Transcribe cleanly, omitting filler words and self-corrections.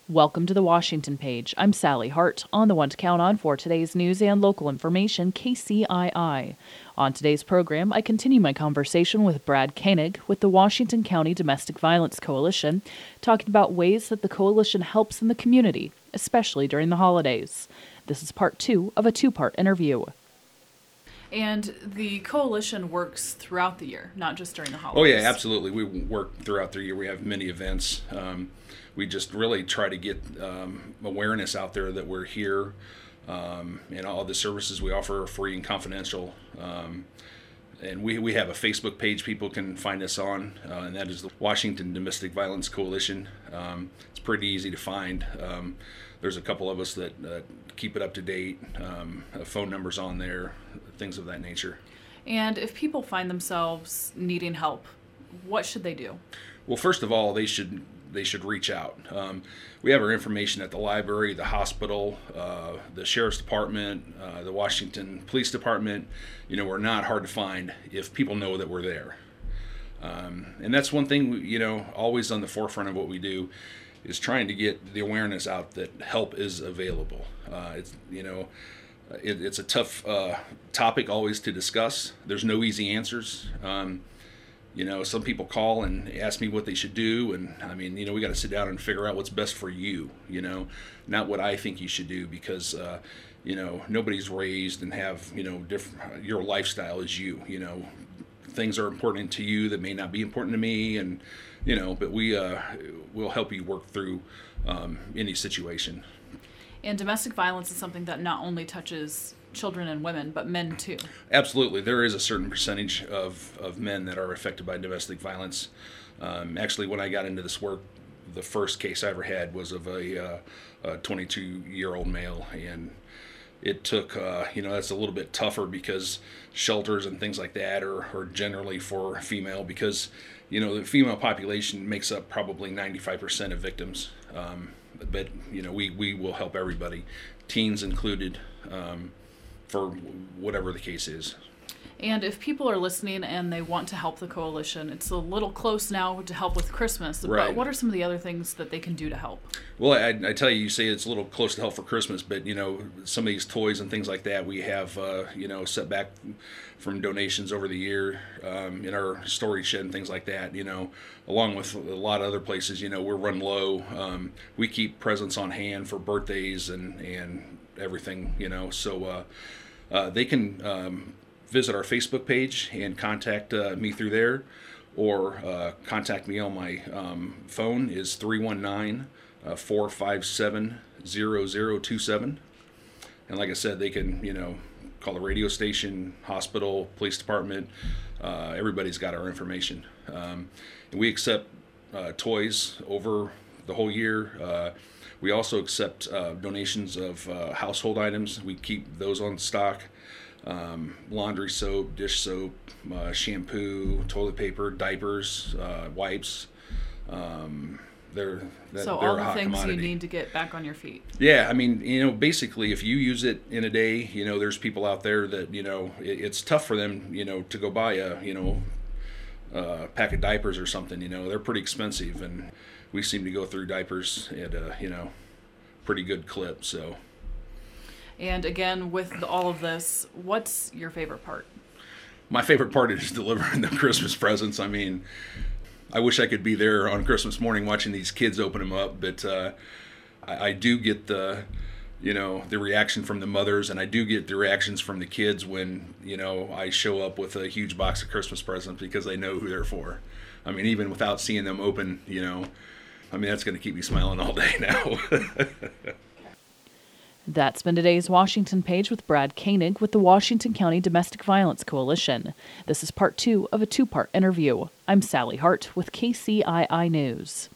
Welcome to the Washington Page. I'm Sally Hart, on the one to count on for today's news and local information, KCII. On today's program, I continue my conversation with Brad Koenig with the Washington County Domestic Violence Coalition, talking about ways that the coalition helps in the community, especially during the holidays. This is part 2 of a 2-part interview. And the coalition works throughout the year, not just during the holidays. Oh, yeah, absolutely. We work throughout the year. We have many events. We just really try to get awareness out there that we're here, and all the services we offer are free and confidential. And we have a Facebook page people can find us on, and that is the Washington Domestic Violence Coalition. It's pretty easy to find. There's a couple of us that keep it up to date, phone numbers on there, things of that nature. And if people find themselves needing help, what should they do? Well, first of all, they should reach out. We have our information at the library, the hospital, the sheriff's department, the Washington Police Department. You know, we're not hard to find if people know that we're there. And that's one thing, always on the forefront of what we do is trying to get the awareness out that help is available. It's a tough topic always to discuss. There's no easy answers. Some people call and ask me what they should do, and we got to sit down and figure out what's best for you, not what I think you should do, because nobody's raised and have different. Your lifestyle is you. Things are important to you that may not be important to me, and but we'll help you work through any situation. And domestic violence is something that not only touches children and women, but men too. Absolutely. There is a certain percentage of men that are affected by domestic violence. Actually, when I got into this work, the first case I ever had was of a 22-year-old male, and it took, that's a little bit tougher because shelters and things like that are generally for female, because, the female population makes up probably 95% of victims. But we will help everybody, teens included, for whatever the case is. And if people are listening and they want to help the coalition, it's a little close now to help with Christmas, right. But what are some of the other things that they can do to help? Well, I tell you say it's a little close to help for Christmas, but some of these toys and things like that we have set back from donations over the year in our storage shed and things like that, along with a lot of other places. We're run low. We keep presents on hand for birthdays and everything, so they can visit our Facebook page and contact me through there, or contact me on my phone is 319-457-0027. And like I said, they can, call the radio station, hospital, police department. Everybody's got our information. And we accept toys over the whole year. We also accept donations of household items. We keep those on stock. Laundry soap, dish soap, shampoo, toilet paper, diapers, wipes. They're all the a hot things commodity. You need to get back on your feet. Yeah, basically, if you use it in a day, there's people out there that it's tough for them, to go buy a pack of diapers or something. They're pretty expensive, and we seem to go through diapers at a pretty good clip. So. And again, with all of this, what's your favorite part? My favorite part is delivering the Christmas presents. I wish I could be there on Christmas morning watching these kids open them up, but I do get the reaction from the mothers, and I do get the reactions from the kids when, I show up with a huge box of Christmas presents, because they know who they're for. Even without seeing them open, that's going to keep me smiling all day now. That's been today's Washington Page with Brad Koenig with the Washington County Domestic Violence Coalition. This is part 2 of a 2-part interview. I'm Sally Hart with KCII News.